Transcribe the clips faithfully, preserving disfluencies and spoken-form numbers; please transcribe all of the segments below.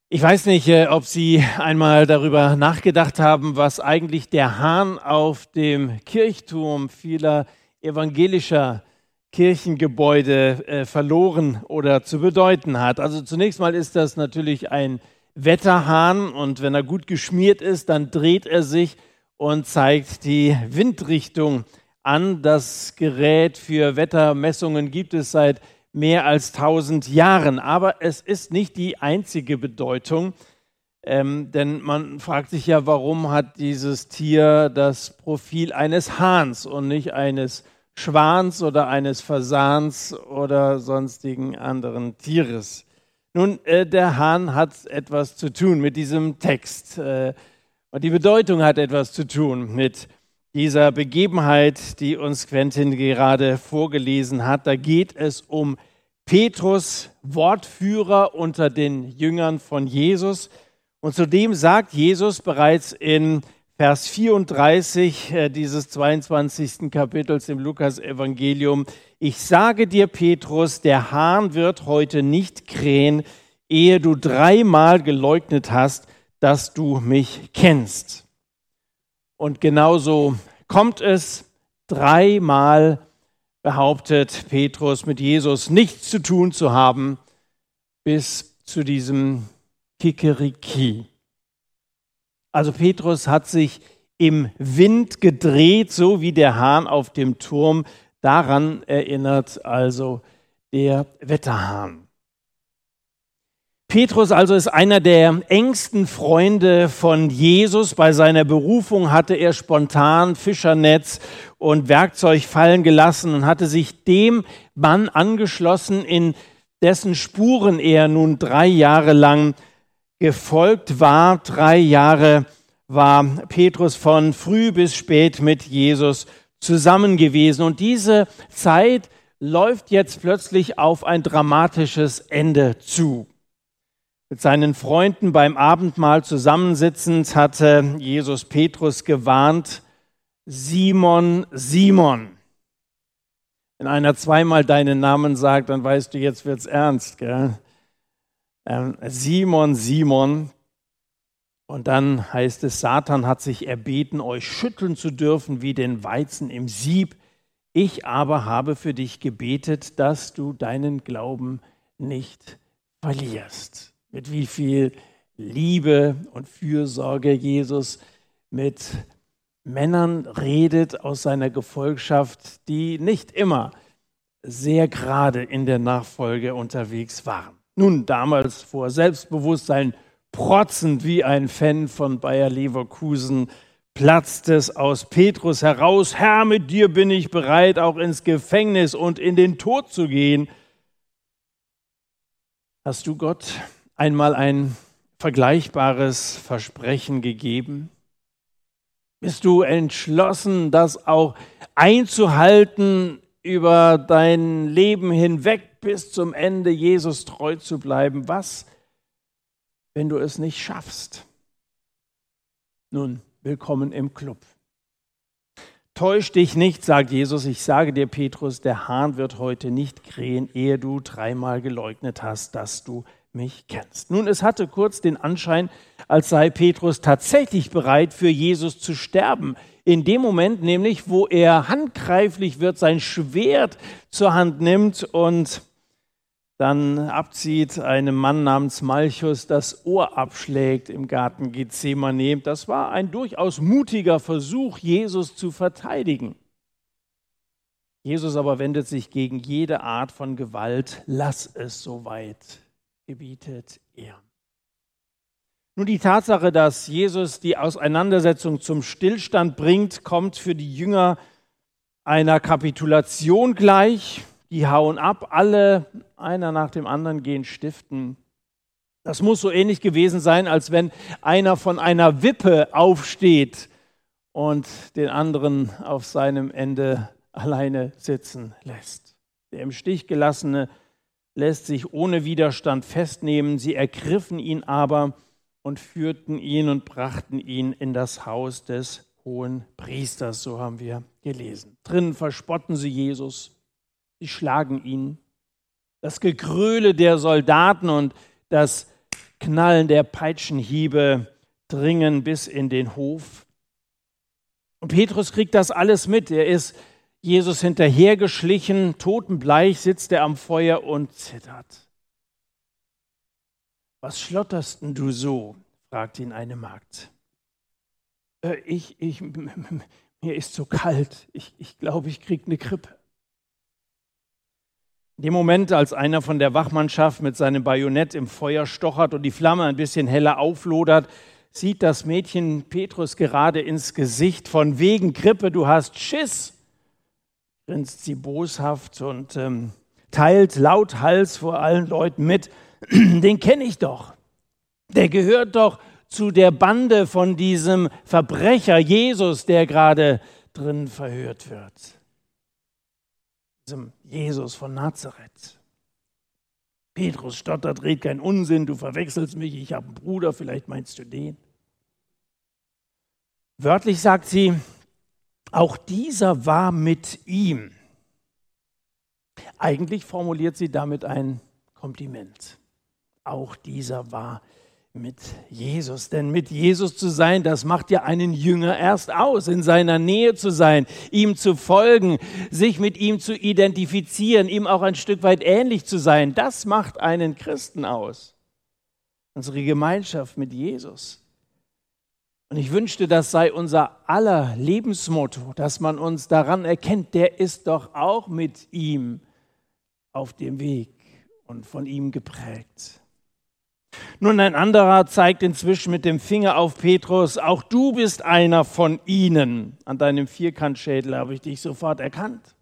Ich weiß nicht, äh, ob Sie einmal darüber nachgedacht haben, was eigentlich der Hahn auf dem Kirchturm vieler evangelischer Kirchengebäude äh, verloren oder zu bedeuten hat. Also zunächst mal ist das natürlich ein Wetterhahn und wenn er gut geschmiert ist, dann dreht er sich und zeigt die Windrichtung an. Das Gerät für Wettermessungen gibt es seit mehr als tausend Jahren. Aber es ist nicht die einzige Bedeutung, ähm, denn man fragt sich ja, warum hat dieses Tier das Profil eines Hahns und nicht eines Schwans oder eines Fasans oder sonstigen anderen Tieres. Nun, äh, der Hahn hat etwas zu tun mit diesem Text äh, und die Bedeutung hat etwas zu tun mit dieser Begebenheit, die uns Quentin gerade vorgelesen hat. Da geht es um Petrus, Wortführer unter den Jüngern von Jesus. Und zudem sagt Jesus bereits in Vers vierunddreißig äh, dieses zweiundzwanzigsten Kapitels im Lukas-Evangelium: Ich sage dir, Petrus, der Hahn wird heute nicht krähen, ehe du dreimal geleugnet hast, dass du mich kennst. Und genauso kommt es. Dreimal behauptet Petrus, mit Jesus nichts zu tun zu haben, bis zu diesem Kikeriki. Also Petrus hat sich im Wind gedreht, so wie der Hahn auf dem Turm. Daran erinnert also der Wetterhahn. Petrus also ist einer der engsten Freunde von Jesus. Bei seiner Berufung hatte er spontan Fischernetz und Werkzeug fallen gelassen und hatte sich dem Mann angeschlossen, in dessen Spuren er nun drei Jahre lang gefolgt war. Drei Jahre war Petrus von früh bis spät mit Jesus zusammen gewesen. Und diese Zeit läuft jetzt plötzlich auf ein dramatisches Ende zu. Mit seinen Freunden beim Abendmahl zusammensitzend hatte Jesus Petrus gewarnt: Simon, Simon. Wenn einer zweimal deinen Namen sagt, dann weißt du, jetzt wird's ernst, gell? Ähm, Simon, Simon. Und dann heißt es, Satan hat sich erbeten, euch schütteln zu dürfen wie den Weizen im Sieb. Ich aber habe für dich gebetet, dass du deinen Glauben nicht verlierst. Mit wie viel Liebe und Fürsorge Jesus mit Männern redet aus seiner Gefolgschaft, die nicht immer sehr gerade in der Nachfolge unterwegs waren. Nun, damals vor Selbstbewusstsein protzend wie ein Fan von Bayer Leverkusen, platzt es aus Petrus heraus: Herr, mit dir bin ich bereit, auch ins Gefängnis und in den Tod zu gehen. Hast du Gott einmal ein vergleichbares Versprechen gegeben? Bist du entschlossen, das auch einzuhalten, über dein Leben hinweg bis zum Ende Jesus treu zu bleiben? Was, wenn du es nicht schaffst? Nun, willkommen im Club. Täusch dich nicht, sagt Jesus, ich sage dir, Petrus, der Hahn wird heute nicht krähen, ehe du dreimal geleugnet hast, dass du mich kennst. Nun, es hatte kurz den Anschein, als sei Petrus tatsächlich bereit, für Jesus zu sterben. In dem Moment nämlich, wo er handgreiflich wird, sein Schwert zur Hand nimmt und dann abzieht, einem Mann namens Malchus das Ohr abschlägt im Garten Gethsemane. Das war ein durchaus mutiger Versuch, Jesus zu verteidigen. Jesus aber wendet sich gegen jede Art von Gewalt. Lass es soweit, gebietet er. Nun, die Tatsache, dass Jesus die Auseinandersetzung zum Stillstand bringt, kommt für die Jünger einer Kapitulation gleich. Die hauen ab, alle, einer nach dem anderen, gehen stiften. Das muss so ähnlich gewesen sein, als wenn einer von einer Wippe aufsteht und den anderen auf seinem Ende alleine sitzen lässt. Der im Stich gelassene lässt sich ohne Widerstand festnehmen. Sie ergriffen ihn aber und führten ihn und brachten ihn in das Haus des hohen Priesters, so haben wir gelesen. Drinnen verspotten sie Jesus, sie schlagen ihn. Das Gegröle der Soldaten und das Knallen der Peitschenhiebe dringen bis in den Hof. Und Petrus kriegt das alles mit. Er ist Jesus hinterhergeschlichen, totenbleich sitzt er am Feuer und zittert. Was schlotterst denn du so? Fragt ihn eine Magd. Äh, ich, ich, mir ist so kalt. Ich, ich glaube, ich kriege eine Grippe. In dem Moment, als einer von der Wachmannschaft mit seinem Bajonett im Feuer stochert und die Flamme ein bisschen heller auflodert, sieht das Mädchen Petrus gerade ins Gesicht. Von wegen Grippe, du hast Schiss, grinst sie boshaft und ähm, teilt lauthals vor allen Leuten mit. Den kenne ich doch. Der gehört doch zu der Bande von diesem Verbrecher Jesus, der gerade drin verhört wird. Diesem Jesus von Nazareth. Petrus stottert, red keinen Unsinn, du verwechselst mich, ich habe einen Bruder, vielleicht meinst du den. Wörtlich sagt sie, auch dieser war mit ihm. Eigentlich formuliert sie damit ein Kompliment. Auch dieser war mit Jesus. Denn mit Jesus zu sein, das macht ja einen Jünger erst aus, in seiner Nähe zu sein, ihm zu folgen, sich mit ihm zu identifizieren, ihm auch ein Stück weit ähnlich zu sein. Das macht einen Christen aus. Unsere Gemeinschaft mit Jesus. Und ich wünschte, das sei unser aller Lebensmotto, dass man uns daran erkennt, der ist doch auch mit ihm auf dem Weg und von ihm geprägt. Nun, ein anderer zeigt inzwischen mit dem Finger auf Petrus, auch du bist einer von ihnen. An deinem Vierkantschädel habe ich dich sofort erkannt.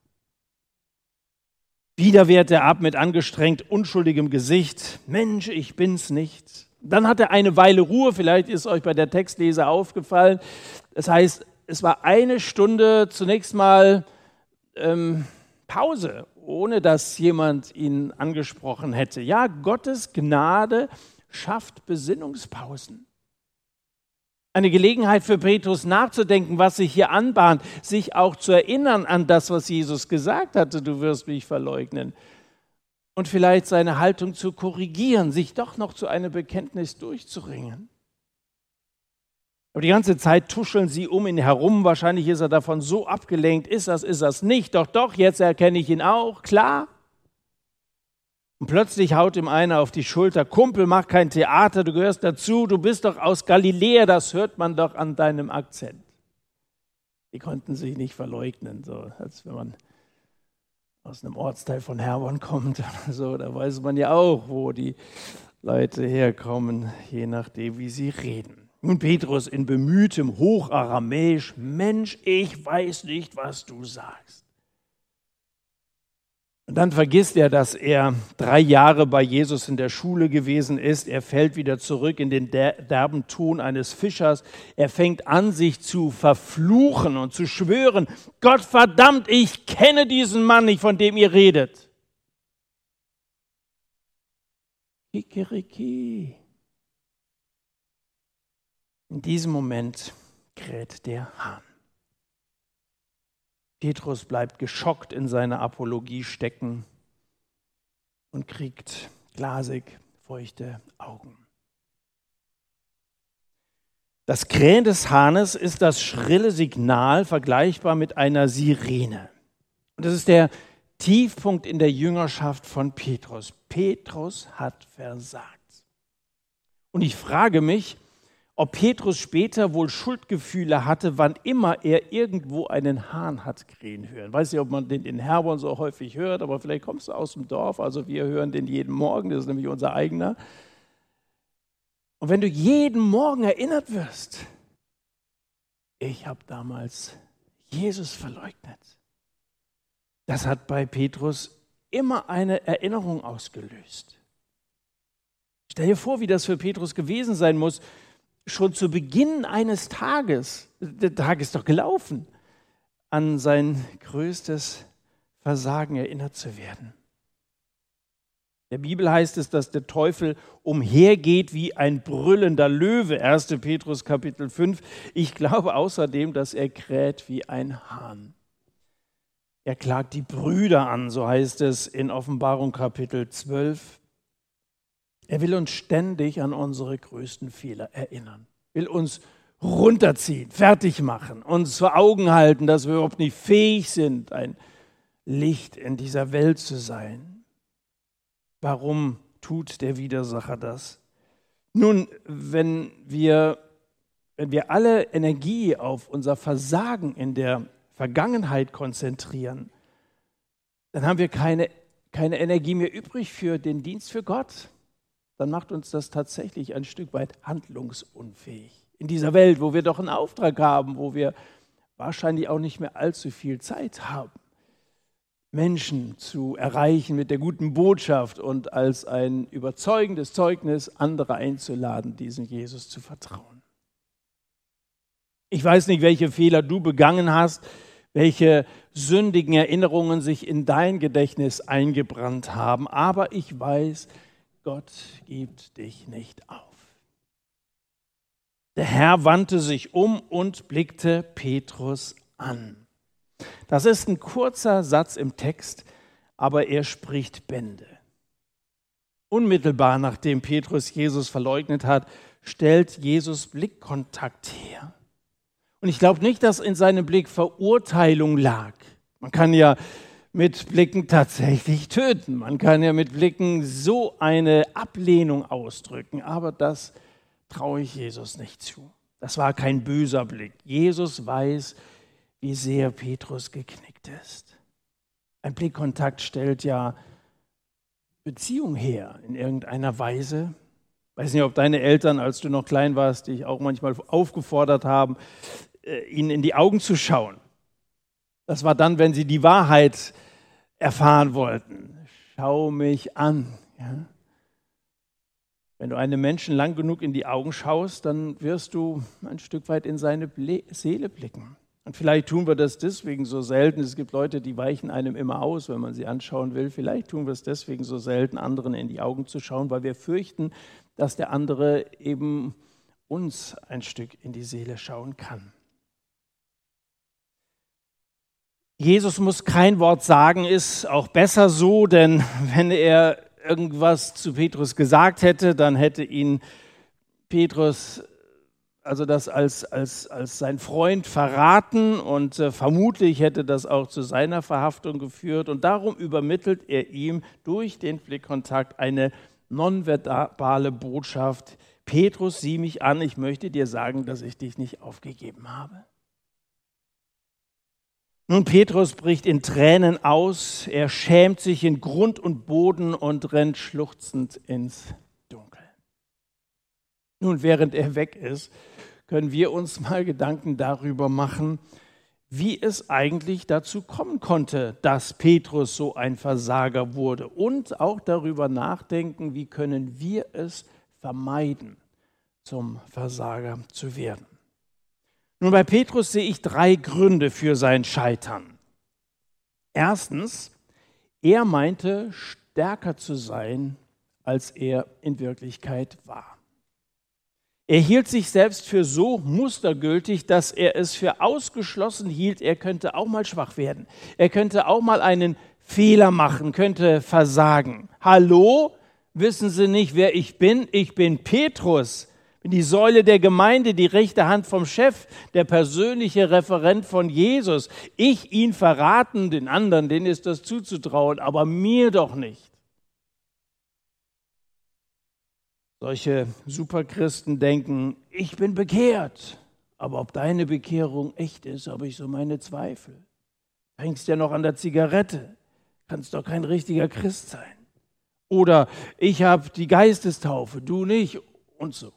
Wieder wehrt er ab mit angestrengt unschuldigem Gesicht. Mensch, ich bin's nicht. Dann hat er eine Weile Ruhe, vielleicht ist euch bei der Textlese aufgefallen. Das heißt, es war eine Stunde zunächst mal ähm, Pause, ohne dass jemand ihn angesprochen hätte. Ja, Gottes Gnade schafft Besinnungspausen. Eine Gelegenheit für Petrus nachzudenken, was sich hier anbahnt, sich auch zu erinnern an das, was Jesus gesagt hatte, du wirst mich verleugnen. Und vielleicht seine Haltung zu korrigieren, sich doch noch zu einem Bekenntnis durchzuringen. Aber die ganze Zeit tuscheln sie um ihn herum, wahrscheinlich ist er davon so abgelenkt, ist das, ist das nicht, doch, doch, jetzt erkenne ich ihn auch, klar. Und plötzlich haut ihm einer auf die Schulter, Kumpel, mach kein Theater, du gehörst dazu, du bist doch aus Galiläa, das hört man doch an deinem Akzent. Die konnten sich nicht verleugnen, so als wenn man aus einem Ortsteil von Herborn kommt oder so, da weiß man ja auch, wo die Leute herkommen, je nachdem, wie sie reden. Nun Petrus in bemühtem Hocharamäisch, Mensch, ich weiß nicht, was du sagst. Und dann vergisst er, dass er drei Jahre bei Jesus in der Schule gewesen ist. Er fällt wieder zurück in den derben Ton eines Fischers. Er fängt an, sich zu verfluchen und zu schwören, Gott verdammt, ich kenne diesen Mann nicht, von dem ihr redet. Kikeriki. In diesem Moment kräht der Hahn. Petrus bleibt geschockt in seiner Apologie stecken und kriegt glasig feuchte Augen. Das Krähen des Hahnes ist das schrille Signal, vergleichbar mit einer Sirene. Und das ist der Tiefpunkt in der Jüngerschaft von Petrus. Petrus hat versagt. Und ich frage mich, ob Petrus später wohl Schuldgefühle hatte, wann immer er irgendwo einen Hahn hat krähen hören. Ich weiß nicht, ob man den in Herborn so häufig hört, aber vielleicht kommst du aus dem Dorf, also wir hören den jeden Morgen, das ist nämlich unser eigener. Und wenn du jeden Morgen erinnert wirst, ich habe damals Jesus verleugnet, das hat bei Petrus immer eine Erinnerung ausgelöst. Stell dir vor, wie das für Petrus gewesen sein muss, schon zu Beginn eines Tages, der Tag ist doch gelaufen, an sein größtes Versagen erinnert zu werden. In der Bibel heißt es, dass der Teufel umhergeht wie ein brüllender Löwe, erster Petrus Kapitel fünf. Ich glaube außerdem, dass er kräht wie ein Hahn. Er klagt die Brüder an, so heißt es in Offenbarung Kapitel zwölf. Er will uns ständig an unsere größten Fehler erinnern, will uns runterziehen, fertig machen, uns vor Augen halten, dass wir überhaupt nicht fähig sind, ein Licht in dieser Welt zu sein. Warum tut der Widersacher das? Nun, wenn wir, wenn wir alle Energie auf unser Versagen in der Vergangenheit konzentrieren, dann haben wir keine, keine Energie mehr übrig für den Dienst für Gott. Dann macht uns das tatsächlich ein Stück weit handlungsunfähig. In dieser Welt, wo wir doch einen Auftrag haben, wo wir wahrscheinlich auch nicht mehr allzu viel Zeit haben, Menschen zu erreichen mit der guten Botschaft und als ein überzeugendes Zeugnis andere einzuladen, diesem Jesus zu vertrauen. Ich weiß nicht, welche Fehler du begangen hast, welche sündigen Erinnerungen sich in dein Gedächtnis eingebrannt haben, aber ich weiß, Gott gibt dich nicht auf. Der Herr wandte sich um und blickte Petrus an. Das ist ein kurzer Satz im Text, aber er spricht Bände. Unmittelbar nachdem Petrus Jesus verleugnet hat, stellt Jesus Blickkontakt her. Und ich glaube nicht, dass in seinem Blick Verurteilung lag. Man kann ja mit Blicken tatsächlich töten. Man kann ja mit Blicken so eine Ablehnung ausdrücken, aber das traue ich Jesus nicht zu. Das war kein böser Blick. Jesus weiß, wie sehr Petrus geknickt ist. Ein Blickkontakt stellt ja Beziehung her in irgendeiner Weise. Ich weiß nicht, ob deine Eltern, als du noch klein warst, dich auch manchmal aufgefordert haben, ihnen in die Augen zu schauen. Das war dann, wenn sie die Wahrheit erfahren wollten. Schau mich an. Ja? Wenn du einem Menschen lang genug in die Augen schaust, dann wirst du ein Stück weit in seine Seele blicken. Und vielleicht tun wir das deswegen so selten. Es gibt Leute, die weichen einem immer aus, wenn man sie anschauen will. Vielleicht tun wir es deswegen so selten, anderen in die Augen zu schauen, weil wir fürchten, dass der andere eben uns ein Stück in die Seele schauen kann. Jesus muss kein Wort sagen, ist auch besser so, denn wenn er irgendwas zu Petrus gesagt hätte, dann hätte ihn Petrus also das als, als, als sein Freund verraten und äh, vermutlich hätte das auch zu seiner Verhaftung geführt. Und darum übermittelt er ihm durch den Blickkontakt eine nonverbale Botschaft. Petrus, sieh mich an, ich möchte dir sagen, dass ich dich nicht aufgegeben habe. Nun, Petrus bricht in Tränen aus, er schämt sich in Grund und Boden und rennt schluchzend ins Dunkel. Nun, während er weg ist, können wir uns mal Gedanken darüber machen, wie es eigentlich dazu kommen konnte, dass Petrus so ein Versager wurde und auch darüber nachdenken, wie können wir es vermeiden, zum Versager zu werden. Nun, bei Petrus sehe ich drei Gründe für sein Scheitern. Erstens, er meinte, stärker zu sein, als er in Wirklichkeit war. Er hielt sich selbst für so mustergültig, dass er es für ausgeschlossen hielt, er könnte auch mal schwach werden. Er könnte auch mal einen Fehler machen, könnte versagen. Hallo, wissen Sie nicht, wer ich bin? Ich bin Petrus, bin die Säule der Gemeinde, die rechte Hand vom Chef, der persönliche Referent von Jesus. Ich ihn verraten, den anderen, denen ist das zuzutrauen, aber mir doch nicht. Solche Superchristen denken, ich bin bekehrt, aber ob deine Bekehrung echt ist, habe ich so meine Zweifel. Du hängst ja noch an der Zigarette, kannst doch kein richtiger Christ sein. Oder ich habe die Geistestaufe, du nicht und so.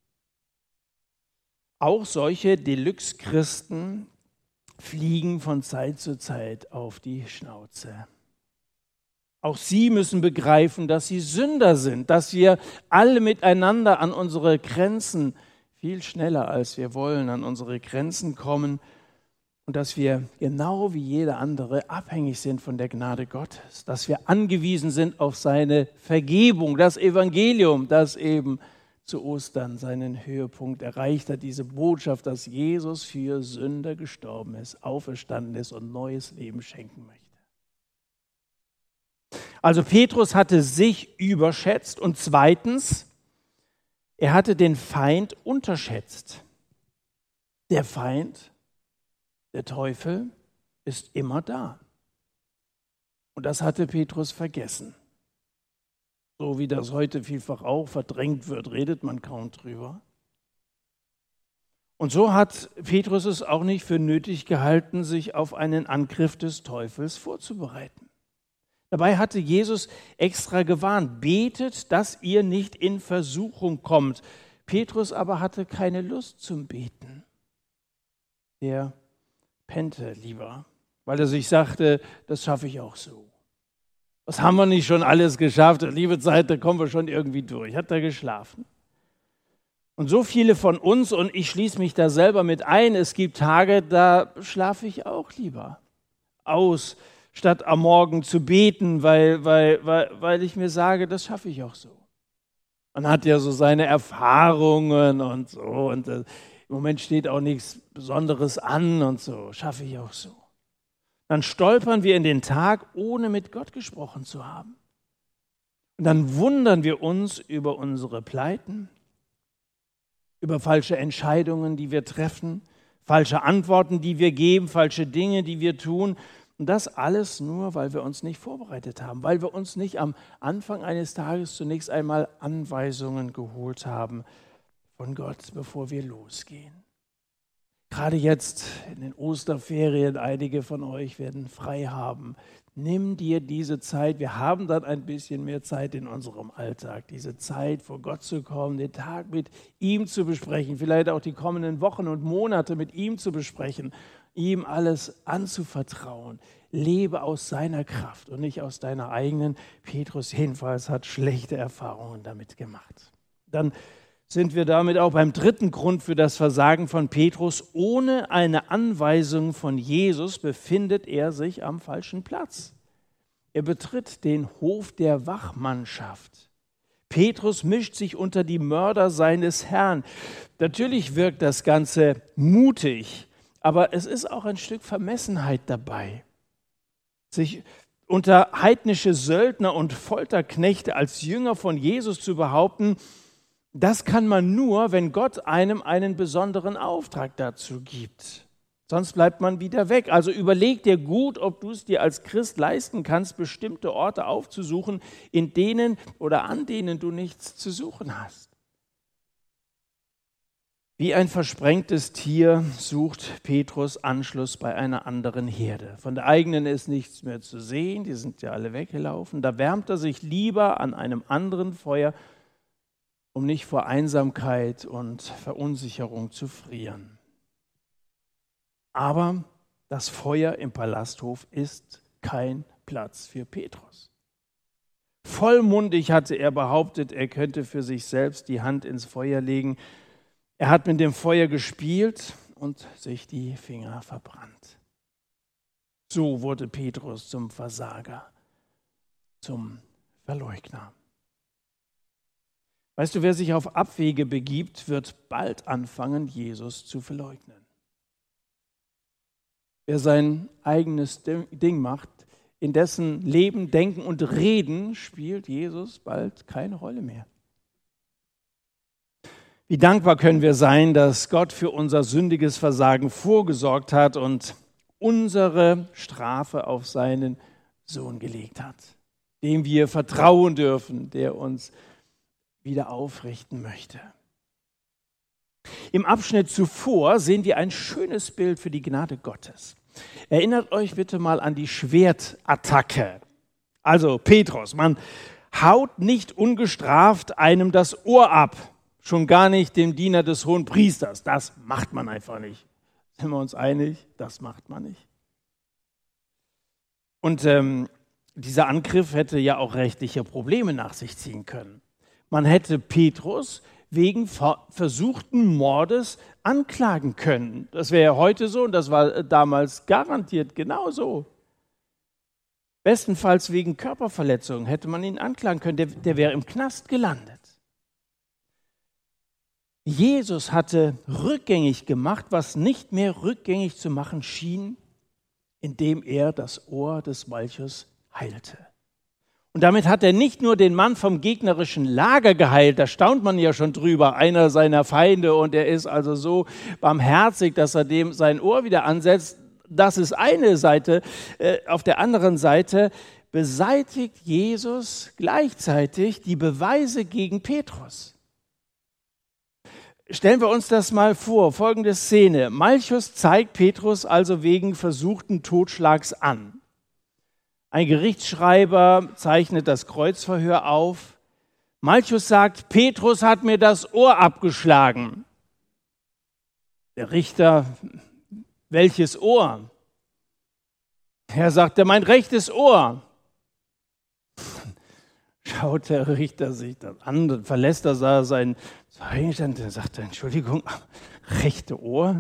Auch solche Deluxe-Christen fliegen von Zeit zu Zeit auf die Schnauze. Auch sie müssen begreifen, dass sie Sünder sind, dass wir alle miteinander an unsere Grenzen, viel schneller als wir wollen, an unsere Grenzen kommen und dass wir genau wie jeder andere abhängig sind von der Gnade Gottes, dass wir angewiesen sind auf seine Vergebung, das Evangelium, das eben zu Ostern seinen Höhepunkt erreicht hat, diese Botschaft, dass Jesus für Sünder gestorben ist, auferstanden ist und neues Leben schenken möchte. Also Petrus hatte sich überschätzt und zweitens, er hatte den Feind unterschätzt. Der Feind, der Teufel, ist immer da. Und das hatte Petrus vergessen. So wie das heute vielfach auch verdrängt wird, redet man kaum drüber. Und so hat Petrus es auch nicht für nötig gehalten, sich auf einen Angriff des Teufels vorzubereiten. Dabei hatte Jesus extra gewarnt, betet, dass ihr nicht in Versuchung kommt. Petrus aber hatte keine Lust zum Beten. Er pennte lieber, weil er sich sagte, das schaffe ich auch so. Das haben wir nicht schon alles geschafft, liebe Zeit, da kommen wir schon irgendwie durch. Hat er geschlafen. Und so viele von uns, und ich schließe mich da selber mit ein, es gibt Tage, da schlafe ich auch lieber aus, statt am Morgen zu beten, weil, weil, weil, weil ich mir sage, das schaffe ich auch so. Man hat ja so seine Erfahrungen und so, und äh, im Moment steht auch nichts Besonderes an und so, schaffe ich auch so. Dann stolpern wir in den Tag, ohne mit Gott gesprochen zu haben. Und dann wundern wir uns über unsere Pleiten, über falsche Entscheidungen, die wir treffen, falsche Antworten, die wir geben, falsche Dinge, die wir tun. Und das alles nur, weil wir uns nicht vorbereitet haben, weil wir uns nicht am Anfang eines Tages zunächst einmal Anweisungen geholt haben von Gott, bevor wir losgehen. Gerade jetzt in den Osterferien, einige von euch werden frei haben. Nimm dir diese Zeit, wir haben dann ein bisschen mehr Zeit in unserem Alltag, diese Zeit vor Gott zu kommen, den Tag mit ihm zu besprechen, vielleicht auch die kommenden Wochen und Monate mit ihm zu besprechen, ihm alles anzuvertrauen. Lebe aus seiner Kraft und nicht aus deiner eigenen. Petrus jedenfalls hat schlechte Erfahrungen damit gemacht. Dann sind wir damit auch beim dritten Grund für das Versagen von Petrus. Ohne eine Anweisung von Jesus befindet er sich am falschen Platz. Er betritt den Hof der Wachmannschaft. Petrus mischt sich unter die Mörder seines Herrn. Natürlich wirkt das Ganze mutig, aber es ist auch ein Stück Vermessenheit dabei. Sich unter heidnische Söldner und Folterknechte als Jünger von Jesus zu behaupten, das kann man nur, wenn Gott einem einen besonderen Auftrag dazu gibt. Sonst bleibt man wieder weg. Also überleg dir gut, ob du es dir als Christ leisten kannst, bestimmte Orte aufzusuchen, in denen oder an denen du nichts zu suchen hast. Wie ein versprengtes Tier sucht Petrus Anschluss bei einer anderen Herde. Von der eigenen ist nichts mehr zu sehen, die sind ja alle weggelaufen. Da wärmt er sich lieber an einem anderen Feuer, um nicht vor Einsamkeit und Verunsicherung zu frieren. Aber das Feuer im Palasthof ist kein Platz für Petrus. Vollmundig hatte er behauptet, er könnte für sich selbst die Hand ins Feuer legen. Er hat mit dem Feuer gespielt und sich die Finger verbrannt. So wurde Petrus zum Versager, zum Verleugner. Weißt du, wer sich auf Abwege begibt, wird bald anfangen, Jesus zu verleugnen. Wer sein eigenes Ding macht, in dessen Leben, Denken und Reden spielt Jesus bald keine Rolle mehr. Wie dankbar können wir sein, dass Gott für unser sündiges Versagen vorgesorgt hat und unsere Strafe auf seinen Sohn gelegt hat, dem wir vertrauen dürfen, der uns wieder aufrichten möchte. Im Abschnitt zuvor sehen wir ein schönes Bild für die Gnade Gottes. Erinnert euch bitte mal an die Schwertattacke. Also Petrus, man haut nicht ungestraft einem das Ohr ab, schon gar nicht dem Diener des Hohenpriesters. Das macht man einfach nicht. Sind wir uns einig? Das macht man nicht. Und ähm, dieser Angriff hätte ja auch rechtliche Probleme nach sich ziehen können. Man hätte Petrus wegen versuchten Mordes anklagen können. Das wäre ja heute so und das war damals garantiert genauso. Bestenfalls wegen Körperverletzung hätte man ihn anklagen können. Der, der wäre im Knast gelandet. Jesus hatte rückgängig gemacht, was nicht mehr rückgängig zu machen schien, indem er das Ohr des Malchus heilte. Und damit hat er nicht nur den Mann vom gegnerischen Lager geheilt, da staunt man ja schon drüber, einer seiner Feinde, und er ist also so barmherzig, dass er dem sein Ohr wieder ansetzt. Das ist eine Seite. Auf der anderen Seite beseitigt Jesus gleichzeitig die Beweise gegen Petrus. Stellen wir uns das mal vor, folgende Szene. Malchus zeigt Petrus also wegen versuchten Totschlags an. Ein Gerichtsschreiber zeichnet das Kreuzverhör auf. Malchus sagt, Petrus hat mir das Ohr abgeschlagen. Der Richter, welches Ohr? Er sagt, mein rechtes Ohr. Schaut der Richter sich das an, dann verlässt er seinen Zeugenstand, dann sagt er, Entschuldigung, rechte Ohr?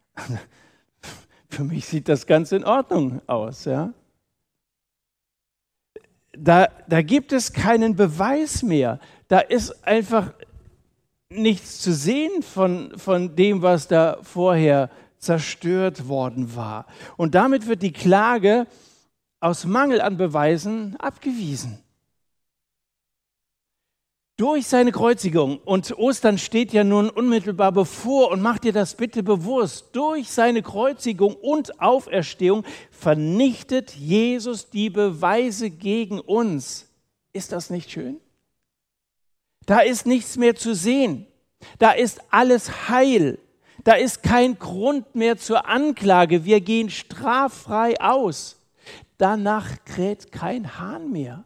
Für mich sieht das ganz in Ordnung aus, ja. Da, da gibt es keinen Beweis mehr. Da ist einfach nichts zu sehen von, von dem, was da vorher zerstört worden war. Und damit wird die Klage aus Mangel an Beweisen abgewiesen. Durch seine Kreuzigung, und Ostern steht ja nun unmittelbar bevor, und mach dir das bitte bewusst, durch seine Kreuzigung und Auferstehung vernichtet Jesus die Beweise gegen uns. Ist das nicht schön? Da ist nichts mehr zu sehen. Da ist alles heil. Da ist kein Grund mehr zur Anklage. Wir gehen straffrei aus. Danach kräht kein Hahn mehr.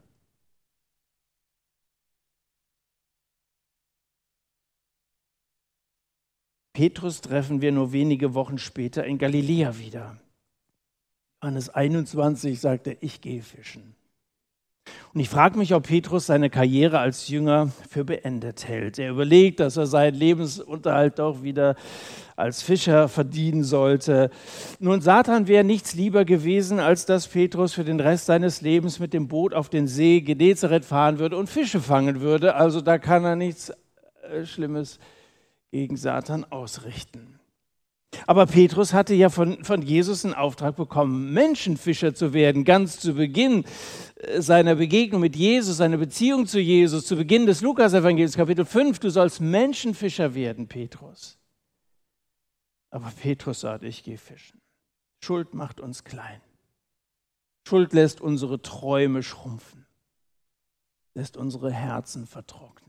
Petrus treffen wir nur wenige Wochen später in Galiläa wieder. Johannes einundzwanzig sagt er, ich gehe fischen. Und ich frage mich, ob Petrus seine Karriere als Jünger für beendet hält. Er überlegt, dass er seinen Lebensunterhalt doch wieder als Fischer verdienen sollte. Nun, Satan wäre nichts lieber gewesen, als dass Petrus für den Rest seines Lebens mit dem Boot auf den See Genezareth fahren würde und Fische fangen würde. Also da kann er nichts äh, Schlimmes gegen Satan ausrichten. Aber Petrus hatte ja von, von Jesus einen Auftrag bekommen, Menschenfischer zu werden, ganz zu Beginn seiner Begegnung mit Jesus, seiner Beziehung zu Jesus, zu Beginn des Lukas-Evangeliums, Kapitel fünf, du sollst Menschenfischer werden, Petrus. Aber Petrus sagt, ich gehe fischen. Schuld macht uns klein. Schuld lässt unsere Träume schrumpfen, lässt unsere Herzen vertrocknen.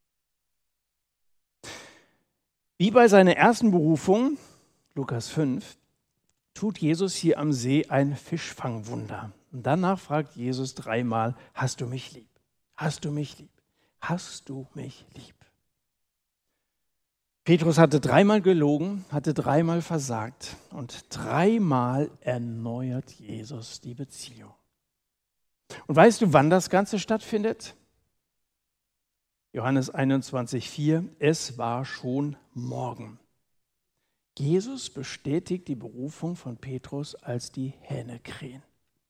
Wie bei seiner ersten Berufung, Lukas fünf, tut Jesus hier am See ein Fischfangwunder. Und danach fragt Jesus dreimal, hast du mich lieb? Hast du mich lieb? Hast du mich lieb? Petrus hatte dreimal gelogen, hatte dreimal versagt und dreimal erneuert Jesus die Beziehung. Und weißt du, wann das Ganze stattfindet? Johannes einundzwanzig vier, es war schon Morgen. Jesus bestätigt die Berufung von Petrus als die Hähne krähen.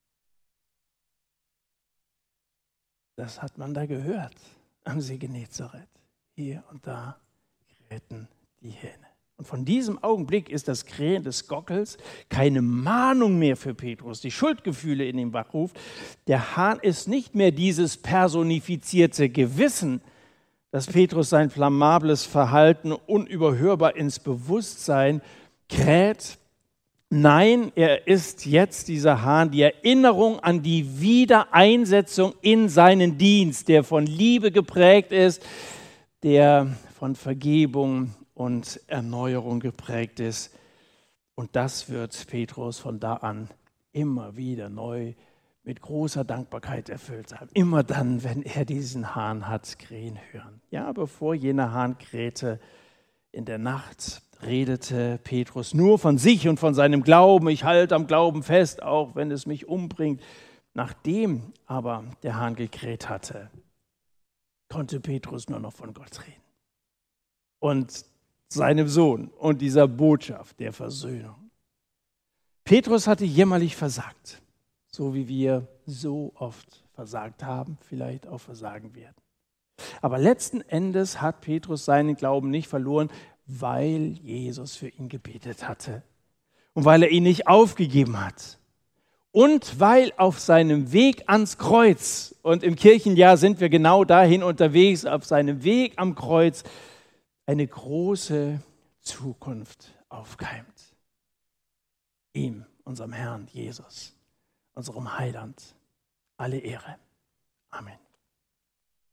Das hat man da gehört am See Genezareth. Hier und da krähten die Hähne. Und von diesem Augenblick ist das Krähen des Gockels keine Mahnung mehr für Petrus, die Schuldgefühle in ihm wachruft. Der Hahn ist nicht mehr dieses personifizierte Gewissen, dass Petrus sein blamables Verhalten unüberhörbar ins Bewusstsein kräht. Nein, er ist jetzt dieser Hahn, die Erinnerung an die Wiedereinsetzung in seinen Dienst, der von Liebe geprägt ist, der von Vergebung und Erneuerung geprägt ist. Und das wird Petrus von da an immer wieder neu mit großer Dankbarkeit erfüllt sein. Immer dann, wenn er diesen Hahn hat krähen hören. Ja, bevor jener Hahn krähte in der Nacht, redete Petrus nur von sich und von seinem Glauben. Ich halte am Glauben fest, auch wenn es mich umbringt. Nachdem aber der Hahn gekräht hatte, konnte Petrus nur noch von Gott reden. Und seinem Sohn und dieser Botschaft der Versöhnung. Petrus hatte jämmerlich versagt. So wie wir so oft versagt haben, vielleicht auch versagen werden. Aber letzten Endes hat Petrus seinen Glauben nicht verloren, weil Jesus für ihn gebetet hatte und weil er ihn nicht aufgegeben hat und weil auf seinem Weg ans Kreuz, und im Kirchenjahr sind wir genau dahin unterwegs, auf seinem Weg am Kreuz, eine große Zukunft aufkeimt. Ihm, unserem Herrn Jesus, unserem Heiland, alle Ehre. Amen.